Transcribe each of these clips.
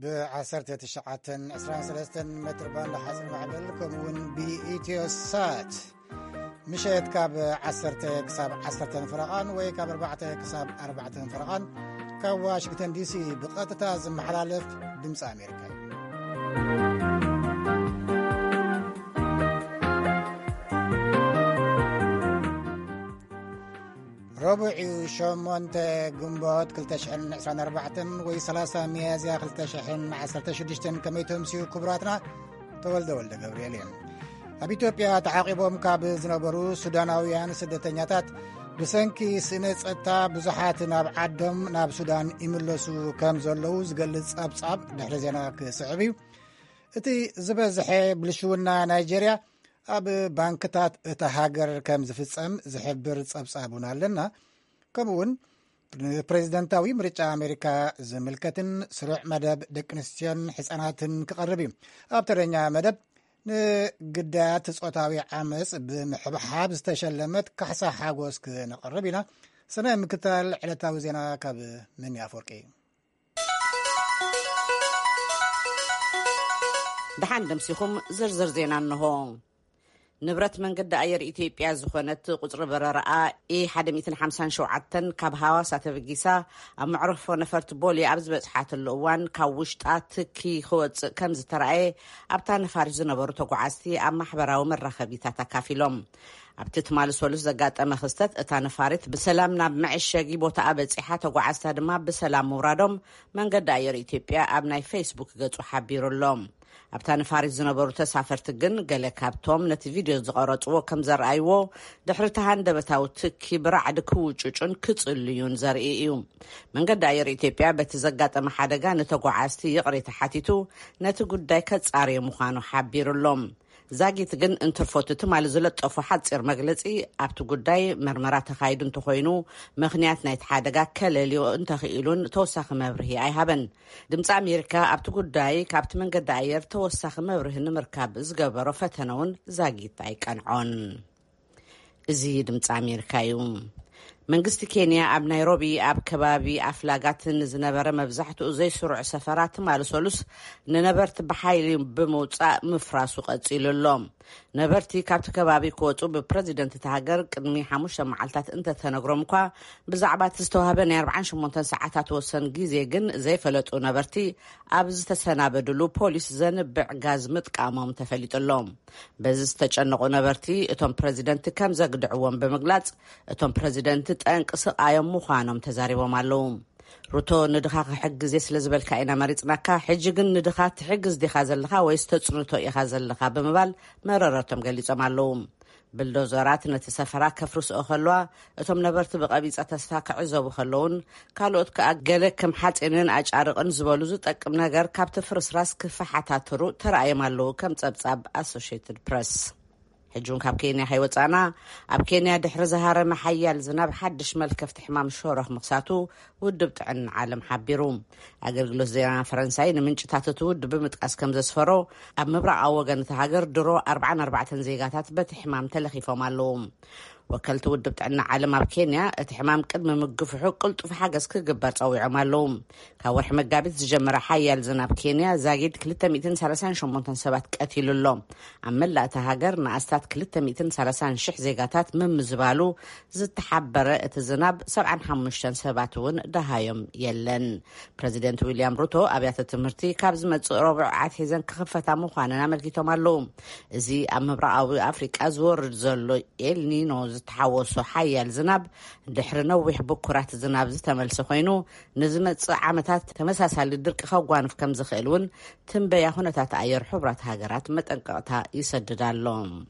بعسرت تشعتن 23 متر بان لحسن معبلكم ون بإيتيو سات مشيت كاب عسرت كساب عسرتن فرقان وي كاب 4 كساب 4 فرقان كواشنطن دي سي بقطة زم حلالف دمس أمريكا ربع شمونت جنبات كلتشحن 24 وي 3 ميازيا كلتشحن 16 كميتهم سيو كبراتنا تولد جبريلين أبي إثيوبيا تعاقبهم كاب زنبرو سوداناويان سدتنياتات بسنكي سنت أتا بزحات ناب عدم ناب سودان إملسو كام زلو زقلص أبصاب دحرزينا كسعبي إتي زبزحي بلشونا نيجيريا أب بانكتات إتهاجر كام زفصم زحبر صابصابونا لنا كمون بريزيدنتاوي مريتشا أمريكا زملكتن سرع مدب دكنستيان حساناتن كقربي أبترنيا مدب نقدات صوتاوي عامس بمحبحاب استشلمت كحسا حاغوس كنقربينا سنة مكتال علتاوي زينا كاب من يافوركي دحان دمسيخم زرزر زينا النهون نبرت من قد أير إثيوبيا زخونت قطر برراء إي 157 كاب هواسا تبقيسا معروف نفرت بولي أبز بصحات الأوان كاوشتات كي خوت كمز ترعي أبتان فارز نبرو تقعستي أما حبراو من رخبيتا كافلهم أبتت مال سولوس زقات أما خستت أتان فارث بسلام ناب معشاقي بوتا أبتسيحا تقعستا دما بسلام مرادهم من قد أير إثيوبيا أبناي فيسبوك قطو حبيرو اللهم أبتان فارس زنبرو تسافرتقن قال كابتوم نت فيديو زغرطو كم زرعيو دحرتهان دبتاو تكي برعد كوچچن كصليون زرئيو من قد اير إثيوبيا بتزقات ما حدغا نتقعاستي يقري تحاتيتو نت غداي كصاري مخانو حبيرلهم زاغيت جن انترفوتت مال زلطفو حصير مغلصي ابت غداي مرمرا تخايد انت خوينو مخنيات نايت حدغا كلليو انت خيلون توسخ مبرهي اي هبن دمص امريكا ابت غداي كابت من قد اير توسخ مبره نمركاب زغبرو فتنون زاغيت اي قنعون ازي دمص امريكا يوم منغست كينيا اب نيروبي اب كبابي افلاغات نزنبره مبزحت زي سرع سفرات مال سولس ننبرت بحايل بموصا مفراسو قصيللهم نبرتي كابت كبابي كوصو ببريزيدنت تهاجر قدمي حموش معلتات انت تنغرمكا بزعبات استوهبن 48 ساعات وسن غيزي جن زي فلطو نبرتي ابز تسنابدلو بوليس زنبع غاز متقامم تفليطلهم بز تچنقو نبرتي اتم بريزيدنت كم زغدعوم بمغلاص اتم بريزيدنت تنقص ايام مخانم تزاريبهم علوم روتو ندخا حجز يسلزبلك اينا مريصناكا حجግን ندخا تحجز ديخا زلخا ويس تصنتو يخا زلخا بمبال مررتم غليصم علوم بلدوزرات نتسفرا كفرس اخلوا اتم نبرت بقبيصه تسفا كعزبو خلون كالوت كاغله كم حاصينن اጫርقن زبلو زطقم ነገር ካብተ ፍርስራስ ክፈሓታትሩ ተራእየማለው ከም ጸብጻብ አሶሺየትድ ፕሬስ حجون كاب كينيا حيوصانا اب كينيا دحر زهاره محيال زناب حدش ملكفت حمام شورخ مقساتو ودبت عن عالم حبيروم اغلغلو زينا فرنساي نمنጭታቱ ود بمطقاس كم زسفرو اب مبرع اوغن تهاجر درو 44 زيغاتات بتحمام تلخيفهم علوم وكلت ودبت عنا عالم اب كينيا اتحمام قدم مغفحو قلطف حاجز كغبر صويعم علوم كورح مغابت زجمره حيال زناب كينيا زاغيد 238 سبات قتيللهم عمل تهاجر ناستات 230 شح زيغاتات ممزبالو زتحبره اتزناب 75 سباتون دهايم يلن بريزيدنت ويليام روتو ابيات التمرتي كابز مصربع عتيزن كخفتا مخاننا ملكيتهم علوم ازي امبراوي افريقيا زور زلو النينو تحوسو حيال زناب دحر نوح بكرات زناب زتملس خوينو نزمت عامتات تمساسال الدرق خوغانف كم زخيلون تنبيا هونتات اير حبرات هاجرات متنققتا يسددالهم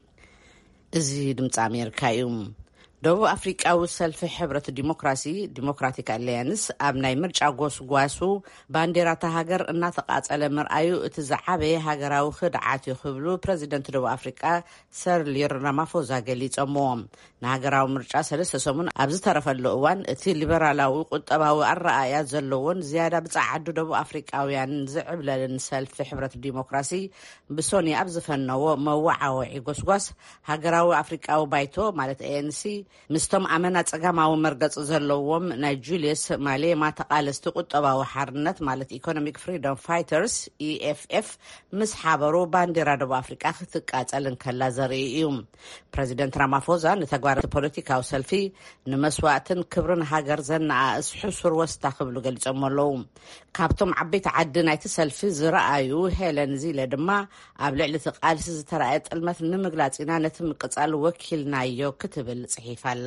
ازي دمص امريكا يوم دو افريقاو سلف حبرة ديمقراسي ديمقراطيك اليانس ابناي مرچا غوسغواسو بانديرا تهاجر ان تقاصله مرآيو اتزعابه هاجراو خدعات يخبلو بريزيدنت دو افريقا سيريل رامافوزا غليصموم نهاجراو مرچا سلسه سمون ابز ترفلو اوان اتي ليبرالاو قطباو الرأيات زلون زياده بصعد دو افريقاويان زعبلن سلف حبرة ديمقراسي بسوني ابز فنو موعاو غوسغوس هاجراو افريقاو بايتو مالت ANC ምስቶም ኣመና ጸጋማዊ መርገጽ ዘለዎም ናይ ጁልየስ ማሌማ ተቓለስቲ ቁጠባዊ ሓርነት ማለት ኢኮኖሚክ ፍሪደም ፋይተርስ EFF ምስ ሓበሩ ባንዴራ ደቡብ ኣፍሪቃ ክትቃጸልን ከላ ዘርኢ እዩ። ፕረዚደንት ራማፎዛ ንተግባራት ፖለቲካዊ ሰልፊ ንመስዋዕትን ክብርን ሃገር ዘነኣእስ ሕሱር ወስታ ክብሉ ገሊጾም ኣለዉ። ካብቶም ዓበይቲ ዓዲ ናይቲ ሰልፊ ዝረኣዩ ሄለን ዚለ ድማ ኣብ ልዕሊ እቲ ቃልሲ ዝተረኣየ ጥልመት ንምግላጽ ኢና ነቲ ምቅጻል ወኪልናዮ ክትብል ጽሒፋላ።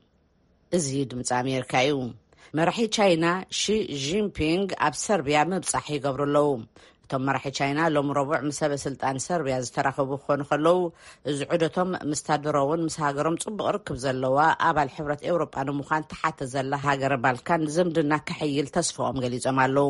እዚ ድምፂ ኣሜሪካ እዩ። መራሒ ቻይና ሺ ጂንፒንግ ኣብ ሰርቢያ ምብጻሕ ይገብሩ ኣለዉ። እቶም መራሒ ቻይና ሎም ረቡዕ ምስ ሰበስልጣን ሰርቢያ ዝተራኸቡ ክኾኑ ከለዉ እዚ ዑደቶም ምስታድሮውን ምስ ሃገሮም ጽቡቕ ርክብ ዘለዋ ኣባል ሕብረት ኤውሮጳ ንምዃን ተሓተ ዘላ ሃገር ባልካን ዝምድና ክሕይል ተስፋኦም ገሊጾም ኣለዉ።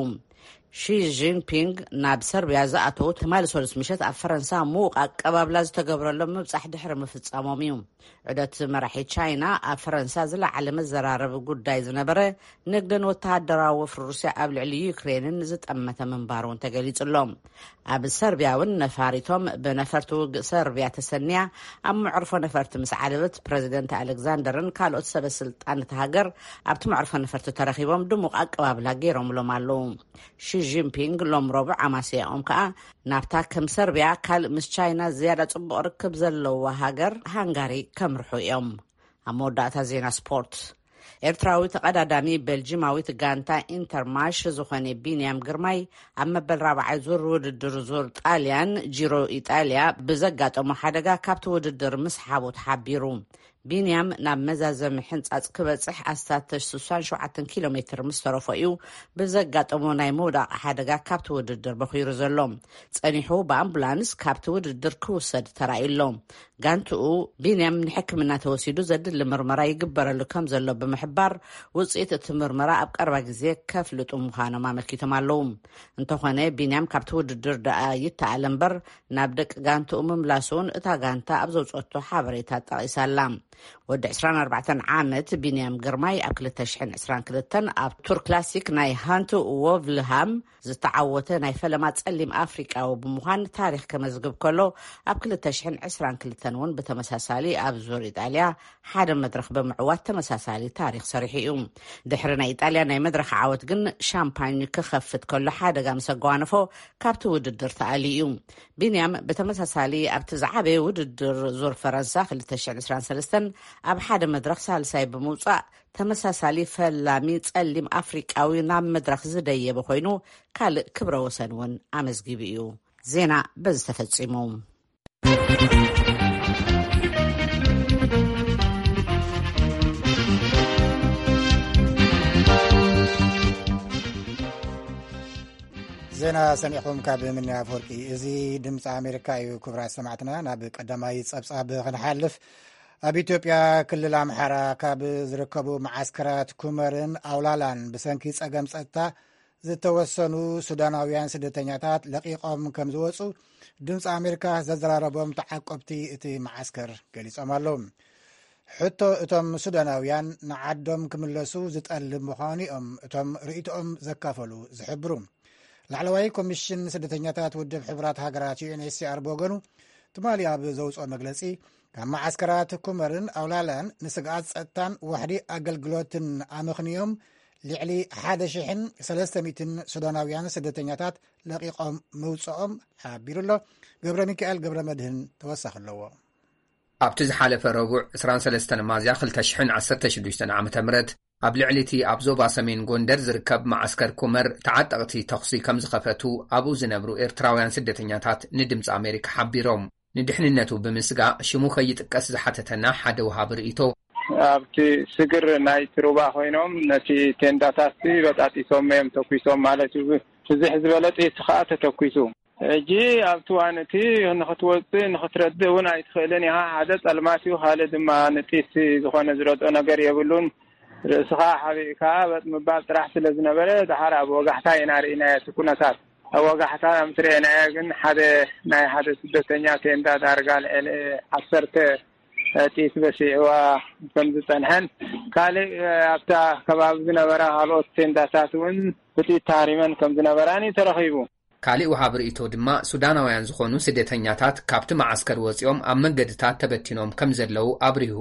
ሺ ጂንፒንግ ናብ ሰርቢያ ዝኣተዉ ትማሊ ሰሉስ ምሸት ኣብ ፈረንሳ ምዉቕ ኣቀባብላ ዝተገብረሎም ምብጻሕ ድሕሪ ምፍጻሞም እዩ። ዑደት መራሒ ቻይና ኣብ ፈረንሳ ዝለዓለ መዘራረቢ ጉዳይ ዝነበረ ንግድን ወተሃደራዊ ወፍሪ ሩስያ ኣብ ልዕሊ ዩክሬንን ዝጠመተ ምንባር እውን ተገሊጹሎም። ኣብ ሰርቢያ እውን ነፋሪቶም ብነፈርቲ ውግእ ሰርቢያ ተሰንያ ኣብ መዕርፎ ነፈርቲ ምስ ዓለበት ፕረዚደንት ኣሌክዛንደርን ካልኦት ሰበስልጣን እቲ ሃገር ኣብቲ መዕርፎ ነፈርቲ ተረኺቦም ድሙቕ ኣቀባብላ ገይሮምሎም ኣለዉ። ሺ ጂንፒንግ ሎም ረቡዕ ኣማስያኦም ከዓ ናብታ ከም ሰርቢያ ካልእ ምስ ቻይና ዝያዳ ጽቡቕ ርክብ ዘለዋ ሃገር ሃንጋሪ ከምርሑ እዮም። ኣብ መወዳእታ ዜና ስፖርት ኤርትራዊ ተቐዳዳሚ ቤልጂማዊት ጋንታ ኢንተርማሽ ዝኾነ ቢንያም ግርማይ ኣብ መበል 4ይ ዙር ውድድር ዙር ጣልያን ጂሮ ኢጣልያ ብዘጋጠሞ ሓደጋ ካብቲ ውድድር ምስ ሓቦ ተሓቢሩ። ቢንያም ናብ መዛዘሚ ሕንጻጽ ክበጽሕ ኣስታት 67 ኪሎ ሜትር ምስ ተረፈ እዩ ብዘጋጠሞ ናይ መውዳቕ ሓደጋ ካብቲ ውድድር በኺሩ ዘሎ። ጸኒሑ ብኣምቡላንስ ካብቲ ውድድር ክውሰድ ተራእዩሎ። ጋንትኡ ቢንያም ንሕክምና ተወሲዱ ዘድሊ ምርመራ ይግበረሉ ከም ዘሎ ብምሕባር ውጽኢት እቲ ምርመራ ኣብ ቀረባ ግዜ ከፍልጡ ምዃኖም ኣመልኪቶም ኣለዉ። እንተኾነ ቢንያም ካብቲ ውድድር ደኣ ይተኣለ እምበር ናብ ደቂ ጋንትኡ ምምላሱን እታ ጋንታ ኣብ ዘውፅአቶ ሓበሬታ ጠቒሳላ። ወዲ 24 ዓመት ቢንያም ግርማይ ኣብ 2022 ኣብ ቱር ክላሲክ ናይ ሃንቱ ወቭልሃም ዝተዓወተ ናይ ፈለማ ጸሊም ኣፍሪቃዊ ብምዃን ታሪክ ከመዝግብ ከሎ ኣብ 2022 እውን ብተመሳሳሊ ኣብ ዙር ኢጣልያ ሓደ መድረኽ ብምዕዋት ተመሳሳሊ ታሪክ ሰሪሑ እዩ። ድሕሪ ናይ ኢጣልያ ናይ መድረኽ ዓወት ግን ሻምፓኝ ክኸፍት ከሎ ሓደጋ ምስ ኣጓነፎ ካብቲ ውድድር ተኣሊ እዩ። ቢንያም ብተመሳሳሊ ኣብቲ ዝዓበየ ውድድር ዙር ፈረንሳ 2023 ኣብ ሓደ መድረኽ ሳልሳይ ብምውጻእ ተመሳሳሊ ፈላሚ ጸሊም ኣፍሪቃዊ ናብ መድረኽ ዝደየበ ኮይኑ ካልእ ክብረ ወሰን እውን ኣመዝጊቡ እዩ። ዜና በዚ ተፈጺሙ። ዜና ሰሚዕኩም ካብ ምንያ ፍርቂ። እዚ ድምፂ ኣሜሪካ እዩ። ክቡራት ሰማዕትና ናብ ቀዳማይ ጸብጻብ ክንሓልፍ። ኣብ ኢትዮጵያ ክልል ኣምሓራ ካብ ዝርከቡ መዓስከራት ኩመርን ኣውላላን ብሰንኪ ጸገም ጸጥታ ዝተወሰኑ ሱዳናውያን ስደተኛታት ለቂቖም ከም ዝወፁ ድምፂ ኣሜሪካ ዘዘራረቦም ተዓቆብቲ እቲ መዓስከር ገሊፆም ኣለዉ። ሕቶ እቶም ሱዳናውያን ንዓዶም ክምለሱ ዝጠልብ ምዃኑኦም እቶም ርእቶኦም ዘካፈሉ ዝሕብሩ። ላዕለዋይ ኮሚሽን ስደተኛታት ውድብ ሕብራት ሃገራት UNHCR ብወገኑ ትማሊ ኣብ ዘውፅኦ መግለጺ ካብ መዓስከራት ኩመርን ኣውላላን ንስግኣት ጸጥታን ዋሕዲ ኣገልግሎትን ኣመኽንዮም ልዕሊ 1,300 ሱዳናውያን ስደተኛታት ለቂቖም ምውፅኦም ሓቢሩ ኣሎ። ገብረ ሚካኤል ገብረ መድህን ተወሳኺ ኣለዎ። ኣብቲ ዝሓለፈ ረቡዕ 23 ሚያዝያ 2016 ዓ.ም ኣብ ልዕሊ እቲ ኣብ ዞባ ሰሜን ጎንደር ዝርከብ መዓስከር ኩመር ተዓጠቕቲ ተኽሲ ከም ዝኸፈቱ ኣብኡ ዝነብሩ ኤርትራውያን ስደተኛታት ንድምፂ ኣሜሪካ ሓቢሮም። ንድሕንነቱ ብምስጋእ ሽሙ ከይጥቀስ ዝሓተተና ሓደ ወሃቢ ርእቶ ኣብቲ ስግር ናይ ትሩባ ኮይኖም ነቲ ቴንዳታት በጣጢሶም እዮም ተኩሶም ማለት እዩ። ፍዝሕ ዝበለ ጥይት ከዓ ተተኩሱ ሕጂ ኣብቲ ዋንቲ ንኽትወፅእ ንኽትረድእ እውን ኣይትኽእልን ኢኻ። ሓደ ጸልማት እዩ፣ ካልእ ድማ ንጢት ዝኾነ ዝረድኦ ነገር የብሉን። ርእስኻ ሓቢእካ ምባል ጥራሕ ስለ ዝነበረ ድሓር ኣብ ወጋሕታ ኢና ርኢናዮ እቲ ኩነታት። ኣብ ወጋሕታ ምትርአናዮ ግን ሓደ ናይ ሓደ ስደተኛ ቴንዳ ዳርጋ ልዕሊ 10 ጥይት በሲዕዋ ከም ዝጸንሐን ካልእ ኣብታ ከባቢ ዝነበራ ካልኦት ቴንዳታት እውን ብጥይት ተሃሪመን ከም ዝነበራን ተረኺቡ። ካልእ ወሃቢ ርእቶ ድማ ሱዳናውያን ዝኾኑ ስደተኛታት ካብቲ መዓስከር ወፂኦም ኣብ መንገድታት ተበቲኖም ከም ዘለዉ ኣብሪሁ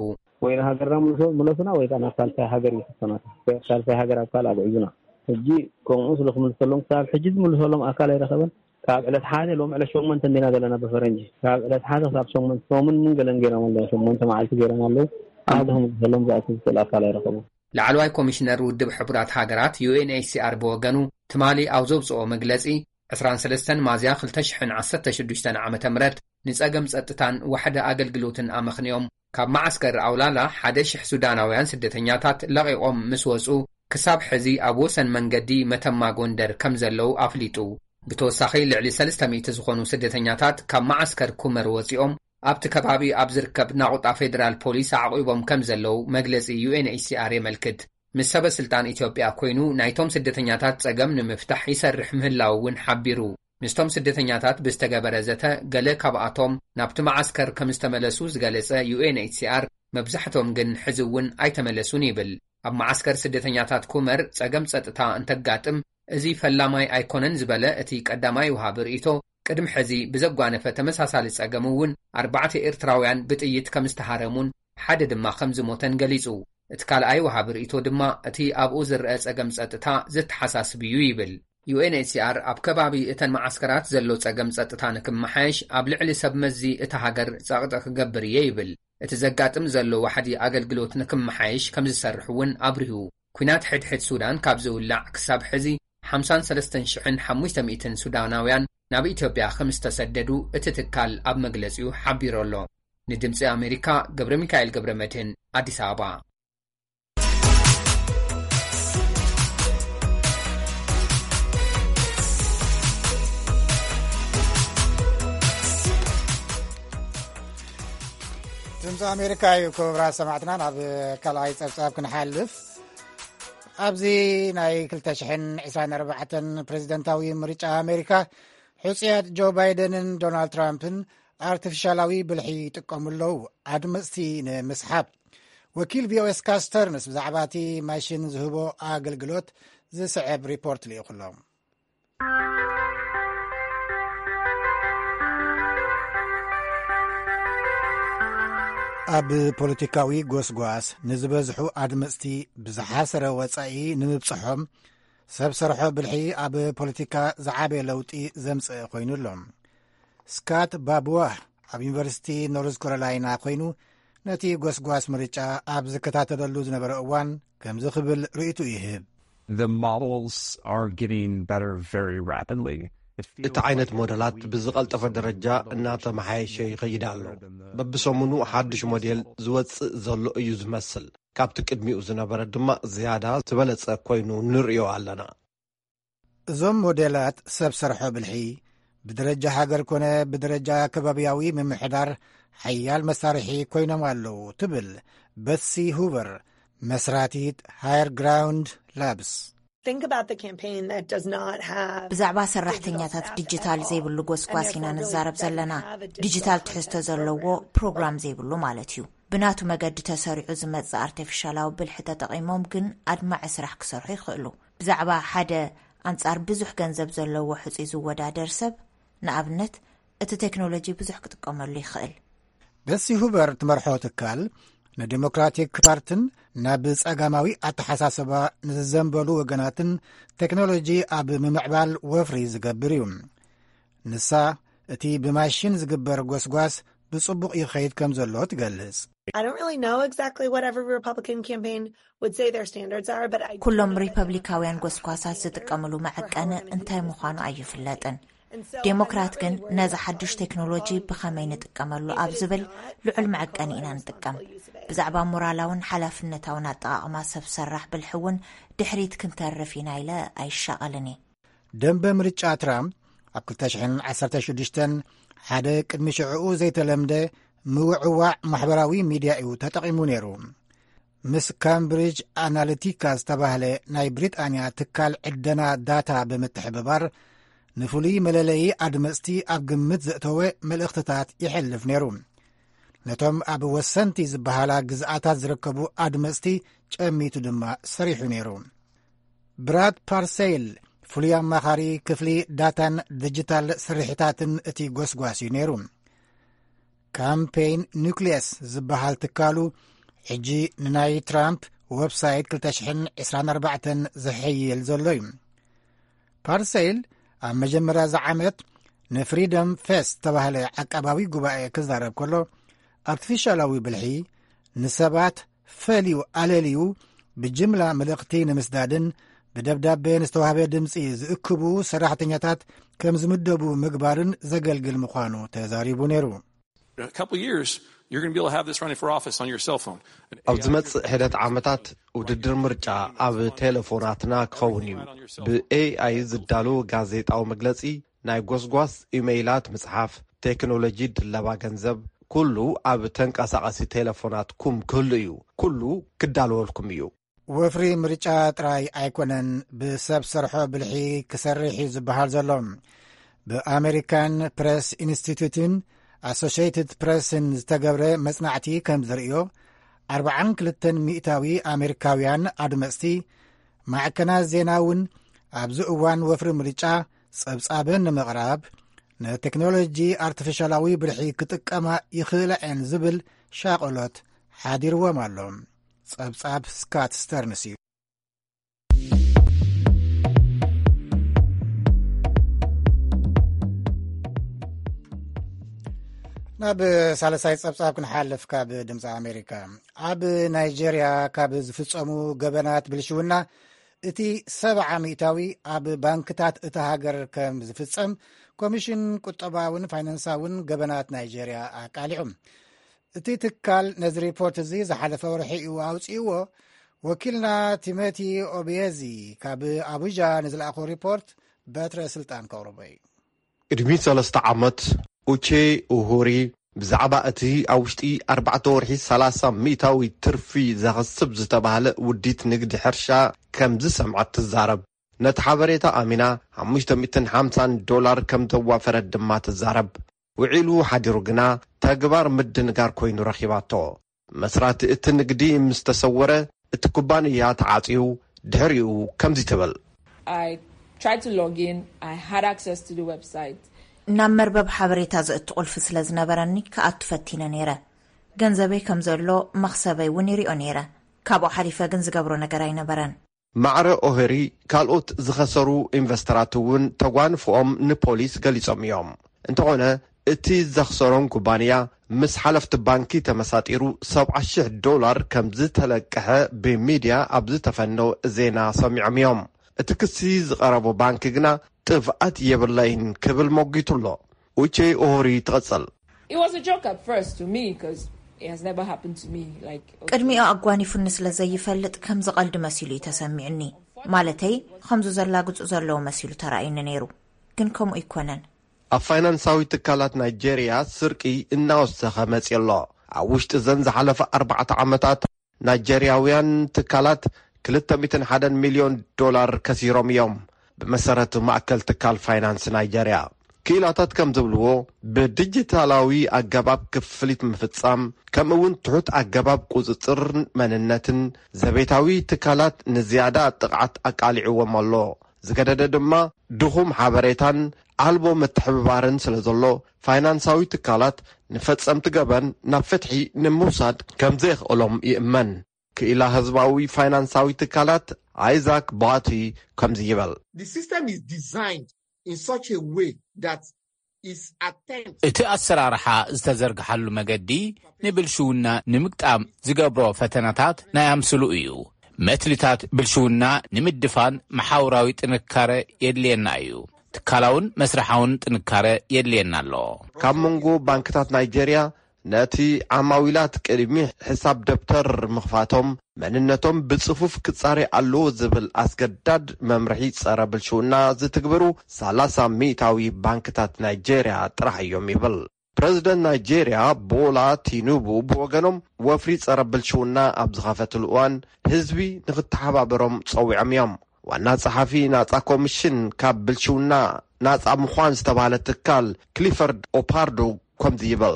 وين هاجرنا ملوسنا ويتنا ثالثة هاجر يسنا ثالثة هاجر أكل أبعدنا تجي كونس لكم السلام صار حجز ملوسلام أكل يرخبن كاب على حاجة لهم على شو من تندينا دلنا بفرنجي كاب على حاجة صار شو من قلنا جينا ولا شو من تمعلت جينا ولا هذهم السلام جالسين أكل يرخبن لعلواي كوميشنر ودب حبرات هاجرات UNHCR بوغانو تمالي أو زوبصو مجلسي 23 مازيا 2016 عامة مرت نسأقم سأتتان وحدة أقلقلوتن أمخنيوم كاب معسكر أولالا حدش سوداناويان سدتنياتات لغيقوم مسوسو كساب حزي أبوسن منقدي متما غوندر كمزلو أفليتو بتوساخي لعلي 300 زخونو سدتنياتات كاب معسكر كومر وزيوم أبت كبابي أبزركب ناقوطا فيدرال بوليس عقوبهم كمزلو مجلسي UNHCR يملكد مسبب سلطان إثيوبيا كوينو نايتوم سدتنياتات سأقم نمفتح يسرح مهلاوون حبيرو نستوم سدتنياتات بستقبر زتا قال كاباتوم نابت معسكر كمستملسوز قالسا UNHCR مبزحتهم جن حزوون أي تملسون يبل أب معسكر سدتنياتات كومر سأقم ستتا انتقاتم ازي فلاماي ايكونن زبلا اتيك قداماي وهابر إيتو قدم حزي بزقوانفة تمساسالي سأقموون 4 إرتراويان بتأيت كمستهارمون حدد ما 5 موتن قليزو اتكال اي وهابر إيتو دما اتي ابو زرقس اقم سأتتا زت حساس بيو يبل UNHCR اب كبابي اتن معسكرات زلو سأقم سأتتا نكم محايش اب لعلي سب مزي اتهاجر ساقدك قبر يبل اتزقاتم زلو وحدي اقل قلوت نكم محايش كمز سرحون ابرهو كوينات حد سودان كابزو اللع كساب حزي 53,500 سوداناويان ناب إثيوبيا 5 تسددو اتتكال اب مجلسيو حبيرولو ندمسي أمريكا قبر ميكائيل قبر متن أديس أبابا دمسي أمريكا كبرى سمعتنا ناب كالاي صبصاب كنحالف أبزي ناي كلتشحن 24 بريزيدنتاوي مريچ أمريكا حصيات جو بايدن دونالد ترامبن ارتفشالاوي بلحي تقوملو عدمستي نمسحاب وكيل VOA كاسترنس بزعباتي ماشين زهبو أقلقلوت زي سعب ريبورت لي يقولهم ኣብ ፖለቲካዊ ጎስጓስ ንዝበዝሑ ኣድመፅቲ ብዝሓሰረ ወፃኢ ንምብፅሖም ሰብ ሰርሖ ብልሒ ኣብ ፖለቲካ ዝዓበየ ለውጢ ዘምፅእ ኮይኑሎም ስካት ባቡዋህ ኣብ ዩኒቨርሲቲ ኖርዝ ካሮላይና ኮይኑ ነቲ ጎስጓስ ምርጫ ኣብ ዝከታተለሉ ዝነበረ እዋን ከምዚ ክብል ርእይቱ ይህብ The models are getting better very rapidly. እቲ ዓይነት ሞዴላት ብዝቐልጠፈ ደረጃ እናተመሓየሸ ይኸይድ ኣሎ በብሰሙኑ ሓድሽ ሞዴል ዝወፅእ ዘሎ እዩ ዝመስል ካብቲ ቅድሚኡ ዝነበረ ድማ ዝያዳ ዝበለፀ ኮይኑ ንሪኦ ኣለና እዞም ሞዴላት ሰብ ሰርሖ ብልሒ ብደረጃ ሃገር ኮነ ብደረጃ ከባቢያዊ ምምሕዳር ሓያል መሳርሒ ኮይኖም ኣለዉ ትብል በትሲ ሁቨር መስራቲት ሃየር ግራውንድ ላብስ ብዛዕባ ሰራሕተኛታት ዲጂታል ዘይብሉ ጎስጓስ ኢና ንዛረብ ዘለና ዲጂታል ትሕዝቶ ዘለዎ ፕሮግራም ዘይብሉ ማለት እዩ ብናቱ መገዲ ተሰሪዑ ዝመጽእ ኣርቲፊሻላዊ ብልሒ ተጠቒሞም ግን ኣድማዕ ስራሕ ክሰርሑ ይኽእሉ ብዛዕባ ሓደ ኣንጻር ብዙሕ ገንዘብ ዘለዎ ሕፁ ዝወዳደር ሰብ ንኣብነት እቲ ቴክኖሎጂ ብዙሕ ክጥቀመሉ ይኽእል በሲ ሁበር ትመርሖ ትካል ንዲሞክራቲክ ፓርትን ናብ ጸጋማዊ ኣተሓሳስባ ንዘንበሉ ወገናትን ቴክኖሎጂ ኣብ ምምዕባል ወፍሪ ዝገብር እዩ ንሳ እቲ ብማሽን ዝግበር ጎስጓስ ብጽቡቕ ይኸይድ ከም ዘሎ ትገልጽ ኩሎም ሪፐብሊካውያን ጎስጓሳት ዝጥቀምሉ መዐቀኒ እንታይ ምዃኑ ኣይፍለጥን ዴሞክራት ግን ነዚ ሓድሽ ቴክኖሎጂ ብኸመይ ንጥቀመሉ ኣብ ዝብል ልዑል መዐቀኒ ኢና ንጥቀም ብዛዕባ ሞራላውን ሓላፍነታውን ኣጠቓቕማ ሰብ ሰራሕ ብልሕውን ድሕሪት ክንተርፍ ኢና ኢለ ኣይሻቐልን ደንበ ምርጫ ትራምፕ ኣብ 2016 ሓደ ቅድሚ ሽዑኡ ዘይተለምደ ምውዕዋዕ ማሕበራዊ ሚድያ እዩ ተጠቒሙ ነይሩ ምስ ካምብሪጅ ኣናሊቲካ ዝተባህለ ናይ ብሪጣንያ ትካል ዕደና ዳታ ብምትሕብባር ንፍሉይ መለለይ ኣድመፅቲ ኣብ ግምት ዘእተወ መልእኽትታት ይሕልፍ ነይሩ ነቶም ኣብ ወሰንቲ ዝበሃላ ግዝኣታት ዝርከቡ ኣድመፅቲ ጨሚቱ ድማ ሰሪሑ ነይሩ ብራድ ፓርሴይል ፍሉይ ኣማኻሪ ክፍሊ ዳታን ዲጂታል ስርሕታትን እቲ ጎስጓስ እዩ ነይሩ ካምፔይን ኒውክሊየስ ዝበሃል ትካሉ ሕጂ ንናይ ትራምፕ ዌብሳይት 2024 ዝሕይል ዘሎ እዩ። ፓርሴይል ኣብ መጀመርያ ዝዓመት ንፍሪደም ፌስት ተባህለ ዓቀባዊ ጉባኤ ክዛረብ ከሎ ኣርቲፊሻላዊ ብልሒ ንሰባት ፈልዩ ኣለልዩ ብጅምላ መልእኽቲ ንምስዳድን ብደብዳቤ ንዝተዋህበ ድምፂ ዝእክቡ ሰራሕተኛታት ከም ዝምደቡ ምግባርን ዘገልግል ምዃኑ ተዛሪቡ ነይሩ። ኣብ ዝመጽእ ሒደት ዓመታት ውድድር ምርጫ ኣብ ቴሌፎናትና ክኸውን እዩ። ብኤአይ ዝዳሉ ጋዜጣዊ መግለጺ፣ ናይ ጐስጓስ ኢሜይላት ምጽሓፍ፣ ቴክኖሎጂ ድለባ ገንዘብ ኩሉ ኣብ ተንቀሳቐሲ ቴሌፎናትኩም ክህሉ እዩ። ኩሉ ክዳልወልኩም እዩ። ወፍሪ ምርጫ ጥራይ ኣይኮነን ብሰብ ሰርሖ ብልሒ ክሰርሕ ዝበሃል ዘሎ። ብኣሜሪካን ፕሬስ ኢንስቲትዩትን ኣሶሽትድ ፕሬስን ዝተገብረ መጽናዕቲ ከም ዝርእዮ 42 ሚእታዊ ኣሜሪካውያን ኣድመፅቲ ማዕከናት ዜና እውን ኣብዚ እዋን ወፍሪ ምርጫ ጸብጻብን ንምቕራብ ንቴክኖሎጂ ኣርቲፊሻላዊ ብልሒ ክጥቀማ ይኽእልዐን ዝብል ሻቆሎት ሓዲርዎም ኣሎ። ጸብጻብ ስካት ስተርንስ እዩ። ናብ ሳለሳይ ጸብጻብ ክንሓልፍ ካብ ድምፂ ኣሜሪካ። ኣብ ናይጀርያ ካብ ዝፍጸሙ ገበናት ብልሽውና እቲ 70 ሚእታዊ ኣብ ባንክታት እታ ሃገር ከም ዝፍጸም ኮሚሽን ቁጠባውን ፋይናንሳውን ገበናት ናይጀርያ ኣቃሊዑ። እቲ ትካል ነዚ ሪፖርት እዚ ዝሓለፈ ወርሒ እዩ ኣውፅእዎ። ወኪልና ቲሞቲ ኦቤዚ ካብ ኣቡጃ ንዝለኣኾ ሪፖርት በትረ ስልጣን ከቕርቦ እዩ። ቅድሚ 3 ዓመት ኡቼ ኡሁሪ ብዛዕባ እቲ ኣብ ውሽጢ 4 ወርሒ 30 ሚእታዊ ትርፊ ዘኸስብ ዝተባህለ ውዲት ንግዲ ሕርሻ ከም ዝሰምዐት ትዛረብ። ነቲ ሓበሬታ ኣሚና $550 ከም ዘዋፈረት ድማ ትዛረብ። ውዒሉ ሓዲሩ ግና ተግባር ምድንጋር ኮይኑ ረኺባቶ። መስራቲ እቲ ንግዲ ምስ ተሰወረ እቲ ኩባንያ ተዓጽዩ ድሕሪኡ ከምዚ ትብል ናብ መርበብ ሓበሬታ ዘእቲ ቁልፊ ስለ ዝነበረኒ ከኣቱ ፈቲነ ነይረ። ገንዘበይ ከም ዘሎ መኽሰበይ እውን ይሪኦ ነይረ። ካብኡ ሓሊፈ ግን ዝገብሮ ነገር ኣይነበረን። ማዕረ ኦሄሪ ካልኦት ዝኸሰሩ ኢንቨስተራት እውን ተጓንፍኦም ንፖሊስ ገሊጾም እዮም። እንተኾነ እቲ ዘኽሰሮም ኩባንያ ምስ ሓለፍቲ ባንኪ ተመሳጢሩ $70,000 ከም ዝተለቅሐ ብሚድያ ኣብ ዝተፈነው ዜና ሰሚዖም እዮም። እቲ ክሲ ዝቐረቦ ባንኪ ግና ጥፍኣት የብላይን ክብል ሞጊቱሎ። ኡቼ ኦሆሪ ትቐጽል ቅድሚኦ ኣጓኒፉኒ ስለ ዘይፈልጥ ከም ዝቐልዲ መሲሉ እዩ ተሰሚዕኒ። ማለተይ ከምዚ ዘላግፁ ዘለዉ መሲሉ ተራእዩኒ ነይሩ፣ ግን ከምኡ ይኮነን። ኣብ ፋይናንሳዊ ትካላት ናይጀርያ ስርቂ እናወሰኸ መፅእ ኣሎ። ኣብ ውሽጢ ዘን ዝሓለፈ 4 ዓመታት ናይጀርያውያን ትካላት $201 ሚልዮን ከሲሮም እዮም። ብመሰረት ማእከል ትካል ፋይናንስ ናይጀርያ ክኢላታት ከም ዝብልዎ ብዲጂታላዊ ኣገባብ ክፍሊት ምፍጻም ከምኡውን ትሑት ኣገባብ ቁፅፅርን መንነትን ዘቤታዊ ትካላት ንዝያዳ ጥቕዓት ኣቃሊዕዎም ኣሎ። ዝገደደ ድማ ድኹም ሓበሬታን ኣልቦ ምትሕብባርን ስለ ዘሎ ፋይናንሳዊ ትካላት ንፈጸምቲ ገበን ናብ ፍትሒ ንምውሳድ ከም ዘይኽእሎም ይእመን። ክኢላ ህዝባዊ ፋይናንሳዊ ትካላት አይዛክ ባቲ ከምዚ ይብል እቲ ኣሰራርሓ ዝተዘርግሓሉ መገዲ ንብልሽውና ንምግጣም ዝገብሮ ፈተናታት ናይ ኣምስሉ እዩ። መትልታት ብልሽውና ንምድፋን ማሕበራዊ ጥንካረ የድልየና እዩ። ትካላውን መስራሓውን ጥንካረ የድልየና ኣሎ። ካብ መንጎ ባንክታት ናይጀርያ ነቲ ዓማዊላት ቅድሚ ሕሳብ ደብተር ምኽፋቶም መንነቶም ብጽፉፍ ክጻሪ ኣለዎ ዝብል ኣስገዳድ መምርሒ ጸረ ብልሽውና ዝትግብሩ 30 ሚእታዊ ባንክታት ናይጀርያ ጥራሕ እዮም ይብል። ፕሬዚደንት ናይጀርያ ቦላ ቲኑቡ ብወገኖም ወፍሪ ጸረ ብልሽውና ኣብ ዝኸፈትሉ እዋን ህዝቢ ንኽተሓባበሮም ጸዊዖም እዮም። ዋና ጸሓፊ ናጻ ኮሚሽን ካብ ብልሽውና ናጻ ምዃን ዝተባህለ ትካል ክሊፈርድ ኦፓርዶ ከምዚ ይብል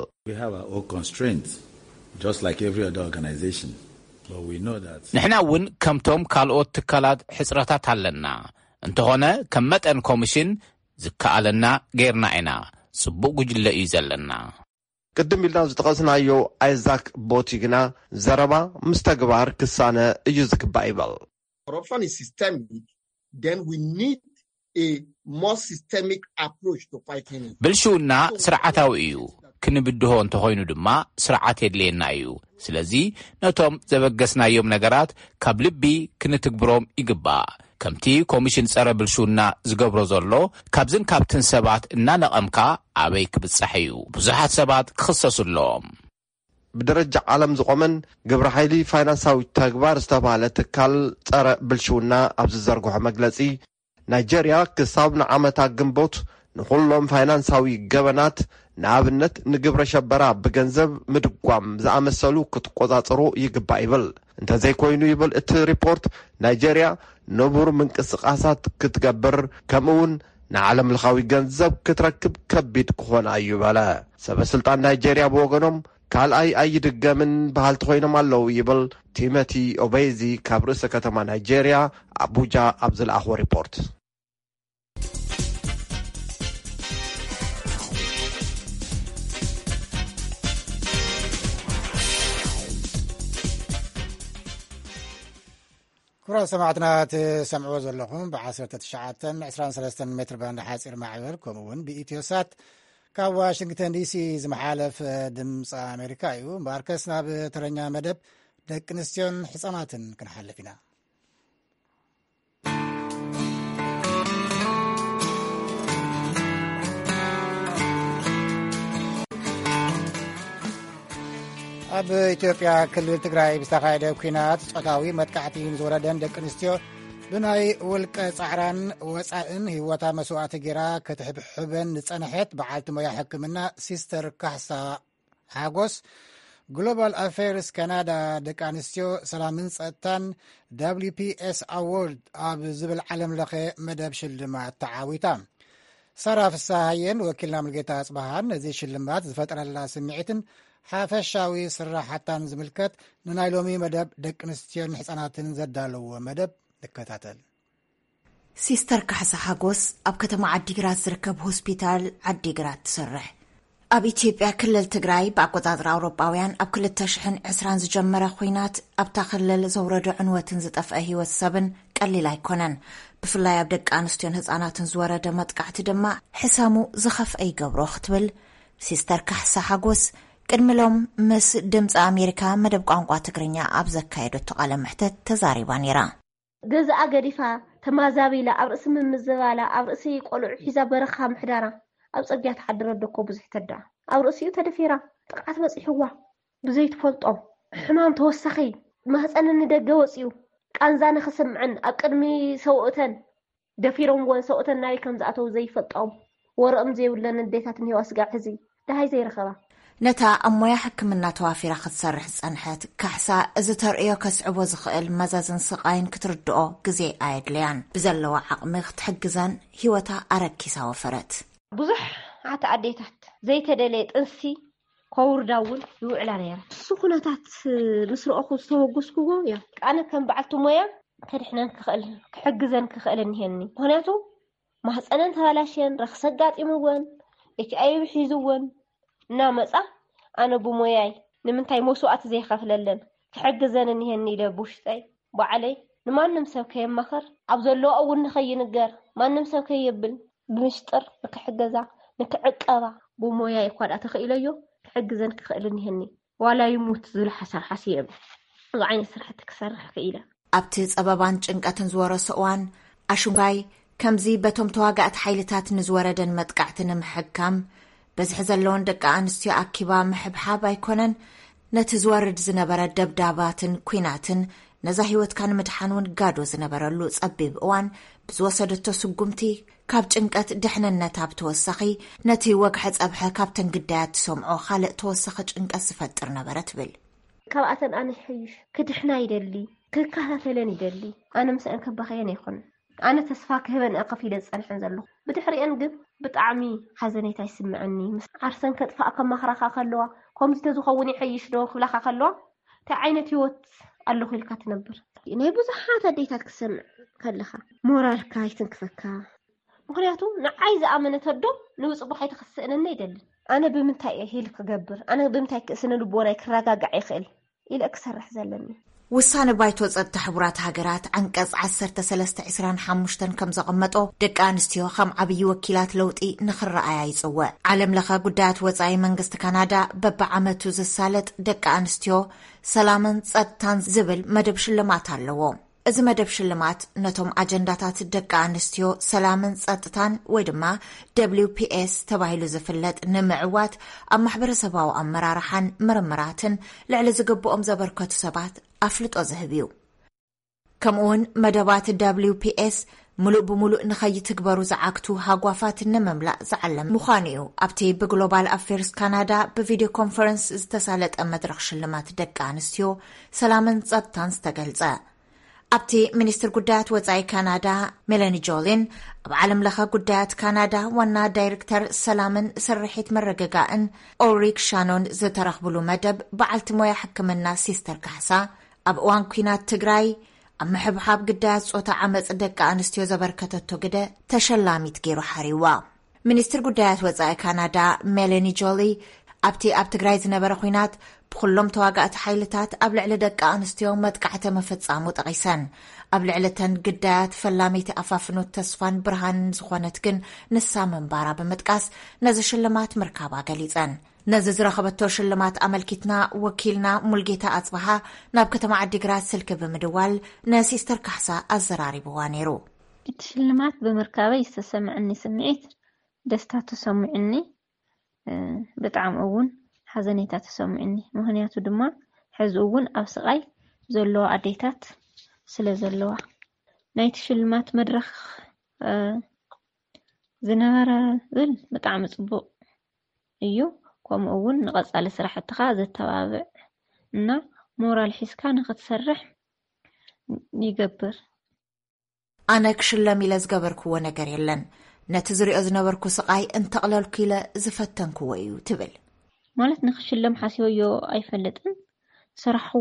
ንሕና እውን ከምቶም ካልኦት ትካላት ሕፅረታት ኣለና። እንተኾነ ከም መጠን ኮሚሽን ዝከኣለና ጌርና ኢና። ጽቡቕ ጉጅለ እዩ ዘለና። ቅድም ኢልና ዝጠቐስናዮ አይዛክ ቦቲ ግና ዘረባ ምስተግባር ክሳነ እዩ ዝግባእ ይበል corruption is systemic then we need a more systemic approach to fighting it ብልሹና ስርዓታዊ እዩ ክንብድሆ እንተኾይኑ ድማ ስርዓት የድልየና እዩ ስለዚ ነቶም ዘበገስናዮም ነገራት ካብ ልቢ ክንትግብሮም ይግባእ ከምቲ ኮሚሽን ጸረ ብልሹና ዝገብሮ ዘሎ ካብዝን ካብትን ሰባት እናነቐምካ ኣበይ ክብጽሕ እዩ ብዙሓት ሰባት ክኽሰሱሎም ብደረጃ ዓለም ዝቆመን ግብረ ኃይሊ ፋይናንሳዊ ተግባር ዝተባሃለ ትካል ጸረ ብልሹና ኣብ ዝዘርግሖ መግለጺ ናይጀርያ ክሳብ ንዓመታት ግንቦት ንኹሎም ፋይናንሳዊ ገበናት ንኣብነት ንግብረ ሸበራ ብገንዘብ ምድጓም ዝኣመሰሉ ክትቆጻጽሩ ይግባእ ይብል እንተዘይኮይኑ ይብል እቲ ሪፖርት ናይጀርያ ንቡር ምንቅስቃሳት ክትገብር ከምኡውን ንዓለም ለኻዊ ገንዘብ ክትረክብ ከቢድ ክኾና እዩ በለ ሰበስልጣን ናይጀርያ ብወገኖም ካልኣይ ኣይድገምን ባህልቲ ኮይኖም ኣለዉ ይብል ቲሞቲ ኦቤዚ ካብ ርእሰ ከተማ ናይጀርያ ኣቡጃ ኣብ ዝለኣኽቦ ሪፖርት كرة سمعتنا تسمعوا زلهم بعشرة تشعات 23 متر باند حاسير معبر كومون بإتيوسات كاب واشنطن دي سي زمحالف دمص أمريكا يو باركسنا بترنيا مدب دك نستيون حصاناتن كنحلفنا ኣብ ኢትዮጵያ ክልል ትግራይ ብዝተኻየደ ኩናት ጾታዊ መጥቃዕቲ ዝወረደን ደቂ ኣንስትዮ ብናይ ውልቀ ጻዕራን ወጻእን ህይወታ መስዋዕቲ ጌራ ክትሕብሕበን ዝጸንሐት በዓልቲ ሞያ ሕክምና ሲስተር ካሕሳ ሓጎስ ግሎባል ኣፌርስ ካናዳ ደቂ ኣንስትዮ ሰላምን ጸጥታን WPS ኣዎርድ ኣብ ዝብል ዓለም ለኸ መደብ ሽልማት ተዓዊታ ሳራ ፍሳሃየን ወኪልና ሙልጌታ ጽባሃን ነዚ ሽልማት ዝፈጠረላ ስምዒትን ሓፈሻዊ ስራሕታን ዝምልከት ንናይ ሎሚ መደብ ደቂ ኣንስትዮን ህፃናትን ዘዳለዎ መደብ ንከታተል ሲስተር ካሕሳ ሓጎስ ኣብ ከተማ ዓዲግራት ዝርከብ ሆስፒታል ዓዲግራት ትሰርሕ ኣብ ኢትዮጵያ ክልል ትግራይ ብኣቆጻጽሪ ኣውሮጳውያን ኣብ 2020 ዝጀመረ ኩናት ኣብታ ክልል ዘውረዶ ዕንወትን ዝጠፍአ ህይወት ሰብን ቀሊል ኣይኮነን ብፍላይ ኣብ ደቂ ኣንስትዮን ህፃናትን ዝወረደ መጥቃዕቲ ድማ ሕሳሙ ዝኸፍአ ይገብሮ ክትብል ሲስተር ካሕሳ ሓጎስ ቅድሚ ሎም ምስ ድምፂ ኣሜሪካ መደብ ቋንቋ ትግርኛ ኣብ ዘካየደቶ ቃለ መሕተት ተዛሪባ ነይራ ገዛኣ ገዲፋ ተማዛቢላ ኣብ ርእሲ ምምዝባላ ኣብ ርእሲ ቆልዑ ሒዛ በረኻ ምሕዳራ ኣብ ጽርግያ ተሓድረ ደኮ ብዙሕ ተዳ ኣብ ርእሲኡ ተደፊራ ጥቃት በፂሕዋ ብዘይ ትፈልጦም ሕማም ተወሳኺ ማህፀንን ደገ ወፂኡ ቃንዛ ንኽስምዕን ኣብ ቅድሚ ሰውእተን ደፊሮም ወን ሰውእተን ናይ ከም ዝኣተው ዘይፈልጦም ወርኦም ዘይብለን እንዴታትን ህዋ ስጋዕ ሕዚ ዳሃይ ዘይረኸባ ነታ ኣብ ሞያ ሕክምና ተዋፊራ ክትሰርሕ ጸንሐት ካሕሳ እዚ ተርእዮ ከስዕቦ ዝኽእል መዛዝን ስቃይን ክትርድኦ ግዜ ኣየድልያን ብዘለዋ ዓቕሚ ክትሕግዘን ህይወታ ኣረኪሳ ወፈረት ብዙሕ ዓተ ኣዴታት ዘይተደለየ ጥንሲ ከውርዳውን ይውዕላ ነይራ እሱ ኩነታት ምስ ረአኹ ዝተወገስኩዎ እያ ኣነ ከም በዓልቲ ሞያ ከድሕነን ክኽእል ክሕግዘን ክኽእል እኒሄኒ ምክንያቱ ማህፀነን ተባላሽየን ረክሰ ኣጋጢምወን HIV ሒዝወን እና መጻ ኣነ ብሞያይ ንምንታይ መስዋዕት ዘይኸፍለለን ክሕግዘን እኒሄኒ ኢለ ብውሽጠይ ባዕለይ ንማንም ሰብ ከየማኸር ኣብ ዘለዎ እውን ንኸይንገር ማንም ሰብ ከየብል ብምሽጥር ንክሕገዛ ንክዕቀባ ብሞያይ እኳ ዳ ተኽኢለዮ ክሕግዘን ክኽእል እኒሄኒ ዋላ ይሙት ዝብል ሓሳብ ሓሲበ ዝዓይነት ስራሕቲ ክሰርሕ ክኢለ ኣብቲ ፀበባን ጭንቀትን ዝወረሰ እዋን ኣሽንጋይ ከምዚ በቶም ተዋጋእቲ ሓይልታት ንዝወረደን መጥቃዕቲ ንምሕካም በዝሒ ዘለዎን ደቂ ኣንስትዮ ኣኪባ ምሕብሓብ ኣይኮነን ነቲ ዝወርድ ዝነበረ ደብዳባትን ኩናትን ነዛ ህይወትካ ንምድሓን እውን ጋዶ ዝነበረሉ ፀቢብ እዋን ብዝወሰደቶ ስጉምቲ ካብ ጭንቀት ድሕንነት ኣብ ተወሳኺ ነቲ ወግሒ ፀብሐ ካብተን ግዳያት ትሰምዖ ካልእ ተወሳኺ ጭንቀት ዝፈጥር ነበረ ትብል ካብኣተን ኣነ ሕይሽ ክድሕና ይደሊ ክከታተለን ይደሊ ኣነ ምስአን ከበኸየን ኣይኮን ኣነ ተስፋ ክህበን ኣቐፍ ኢለ ዝፀንሐን ዘሎ ብድሕሪአን ግን ብጣዕሚ ሓዘኔታ ይስምዐኒ ምስ ዓርሰን ከጥፋእ ከማኽራኻ ከለዋ ከምዚ ተዝኸውን ይሕይሽ ዶ ክብላኻ ከለዋ እንታይ ዓይነት ህይወት ኣለኹ ኢልካ ትነብር ናይ ብዙሓት ኣዴታት ክሰምዕ ከለኻ ሞራልካ ይትንክፈካ ምክንያቱ ንዓይ ዝኣመነት ኣዶ ንውፅቡቕ ኣይትኽስእነና ይደልን أنا بمنتاي هيل كجبر أنا بمنتاي كسنة لبوناي كراجع يخل إلى أكثر حزلني ውሳነ ባይቶ ጸጥታ ሕቡራት ሃገራት አንቀጽ 1325 ከም ዘቐመጦ ደቂ ኣንስትዮ ከም ዓብይ ወኪላት ለውጢ ንኽረኣያ ይጽውዕ ዓለም ለኸ ጉዳያት ወጻኢ መንግስቲ ካናዳ በብዓመቱ ዝሳለጥ ደቂ ኣንስትዮ ሰላምን ጸጥታን ዝብል መደብ ሽልማት ኣለዎ እዚ መደብ ሽልማት ነቶም አጀንዳታት ደቂ ኣንስትዮ ሰላምን ጸጥታን ወይ ድማ WPS ተባሂሉ ዝፍለጥ ንምዕዋት ኣብ ማሕበረሰባዊ ኣመራርሓን ምርምራትን ልዕሊ ዝግብኦም ዘበርከቱ ሰባት ኣፍልጦ ዝህብዩ ከምኡውን መደባት WPS ሙሉእ ብሙሉእ ንኸይትግበሩ ዝዓክቱ ሃጓፋት ንምምላእ ዝዓለም ምዃኑ እዩ ኣብቲ ብግሎባል ኣፌርስ ካናዳ ብቪድዮ ኮንፈረንስ ዝተሳለጠ መድረኽ ሽልማት ደቂ ኣንስትዮ ሰላምን ጸጥታን ዝተገልጸ ኣብቲ ሚኒስትር ጉዳያት ወጻኢ ካናዳ ሜላኒ ጆሊን ኣብ ዓለም ለኸ ጉዳያት ካናዳ ዋና ዳይሬክተር ሰላምን ስርሒት መረጋጋእን ኦሪክ ሻኖን ዝተረኽብሉ መደብ በዓልቲ ሞያ ሕክምና ሲስተር ካሕሳ ኣብ እዋን ኩናት ትግራይ ኣብ ምሕብሓብ ግዳያት ጾታ ዓመፅ ደቂ ኣንስትዮ ዘበርከተቶ ግደ ተሸላሚት ገይሩ ሓሪዋ ሚኒስትር ጉዳያት ወጻኢ ካናዳ ሜላኒ ጆሊ ኣብቲ ኣብ ትግራይ ዝነበረ ኩናት ብኩሎም ተዋጋእቲ ሓይልታት ኣብ ልዕሊ ደቂ ኣንስትዮ መጥቃዕቲ መፈጻሙ ጠቒሰን ኣብ ልዕሊተን ግዳያት ፈላመይቲ ኣፋፍኖት ተስፋን ብርሃንን ዝኾነት ግን ንሳ መንባራ ብምጥቃስ ነዚ ሽልማት ምርካባ ገሊጸን ነዚ ዝረኸበቶ ሽልማት ኣመልኪትና ወኪልና ሙልጌታ ኣጽባሃ ናብ ከተማ ዓዲግራት ስልኪ ብምድዋል ነሲስተር ካሕሳ ኣዘራሪብዋ ነይሩ እቲ ሽልማት ብምርካበይ ዝተሰምዐኒ ስምዒት ደስታ ተሰምዐኒ በጣም እውን ሓዘኔታ ተሰምዐኒ ምክንያቱ ድማ ሕዚ እውን ኣብ ስቃይ ዘለዎ ኣዴታት ስለ ዘለዋ ናይቲ ሽልማት መድረኽ ዝነበረ ዝል በጣም ጽቡቕ እዩ ከምኡ እውን ንቐጻሊ ስራሕትኻ ዘተባብዕ እና ሞራል ሒስካ ንኽትሰርሕ ይገብር ኣነ ክሽለም ኢለ ዝገበርክዎ ነገር የለን ነቲ ዝሪኦ ዝነበርኩ ስቃይ እንተቕለልኩ ኢለ ዝፈተንክዎ እዩ ትብል ማለት ንኽሽለም ሓሲበዮ ኣይፈልጥን ስራሕዎ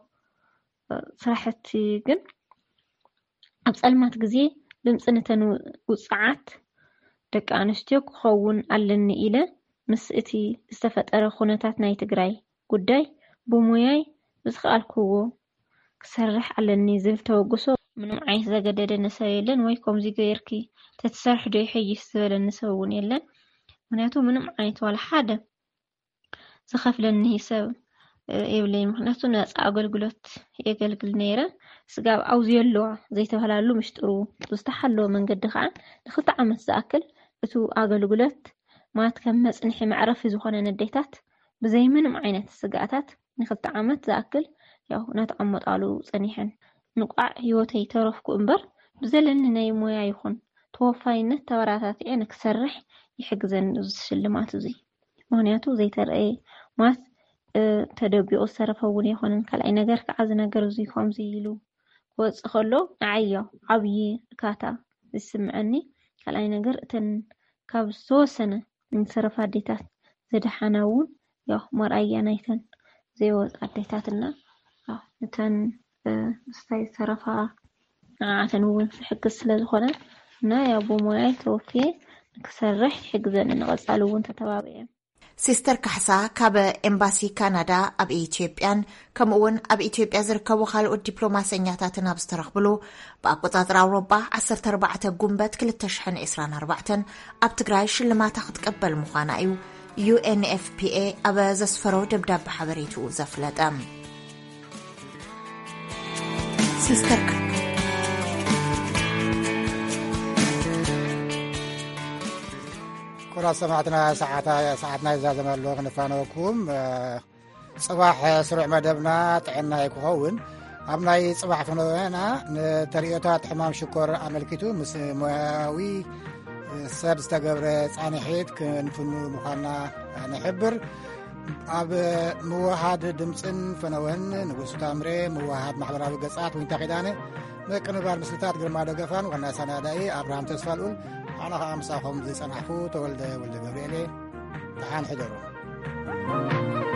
ስራሕቲ ግን ኣብ ጸልማት ግዜ ድምፅነተን ውፅዓት ደቂ ኣንስትዮ ክኸውን ኣለኒ ኢለ ምስ እቲ ዝተፈጠረ ኩነታት ናይ ትግራይ ጉዳይ ብሙያይ ዝኽኣልክዎ ክሰርሕ ኣለኒ ዝብል ተወግሶ ምንም ዓይነት ዘገደደ ነሰብ የለን ወይ ከምዚ ገይርኪ ተትሰርሕ ዶ ይሕይሽ ዝበለኒ ሰብ እውን የለን ምክንያቱ ምንም ዓይነት ዋላ ሓደ ዝኸፍለኒ ሰብ የብለይ ምክንያቱ ነፃ ኣገልግሎት የገልግል ነይረ ስጋብ ኣውዝዮ ኣለዋ ዘይተባህላሉ ምሽጥሩ ዝተሓለወ መንገዲ ከዓ ንኽልተ ዓመት ዝኣክል እቱ ኣገልግሎት ማት ከም መፅንሒ መዕረፊ ዝኾነ ንዴታት ብዘይ ምንም ዓይነት ስጋኣታት ንኽልተ ዓመት ዝኣክል ያው ናተቐመጣሉ ፀኒሐን ንቋዕ ህይወተይ ተረፍኩ እምበር ብዘለኒ ናይ ሞያ ይኹን ተወፋይነት ተበራታትዐ ንክሰርሕ ይሕግዘን ዝሽልማት እዚ ምክንያቱ ዘይተረአየ ማት ተደቢቑ ዝተረፈውን ይኹንን ካልኣይ ነገር ከዓ ዝነገር እዚ ከምዚ ኢሉ ክወፅእ ከሎ ንዓያ ዓብዪ እርካታ ዝስምዐኒ ካልኣይ ነገር እተን ካብ ዝተወሰነ ንሰረፋ ኣዴታት ዘድሓና እውን ያው መርኣያ ናይተን ዘይወፅ ኣዴታትና እተን ስታይ ሰረፋ ንዓተን እውን ዝሕግዝ ስለ ዝኾነ እና ያው ብሞያይ ተወፊየ ንክሰርሕ ይሕግዘኒ ንቐጻሊ እውን ተተባብዐ ሲስተር ካሕሳ ካብ ኤምባሲ ካናዳ ኣብ ኢትዮጵያን ከምኡውን ኣብ ኢትዮጵያ ዝርከቡ ካልኦት ዲፕሎማሰኛታትን ኣብ ዝተረኽብሉ ብኣቆጻጽር ኣውሮፓ 14 ጉንበት 2024 ኣብ ትግራይ ሽልማታ ክትቀበል ምዃና እዩ UNFPA ኣብ ዘስፈሮ ደብዳቤ ሓበሬቱ ዘፍለጠ ሲስተር كرة سمعتنا ساعتنا إزازة اللغة نفانوكم صباح سرع مدبنا تعنا يكون أبناي صباح فنونا نتريوتات حمام شكر عملكتو مواوي سب استقبر ثاني حيت كنفنو مخانا نحبر أب موهاد دمسن فنوهن نقول ستامري موهاد محبرة وقصات وانتقدانه كانوا بار مسلطات قرما دقفان وانا سنة داي أبراهام تسفالون أنا خامساهم زي سنحفو تولد جبريلي تحان حجرون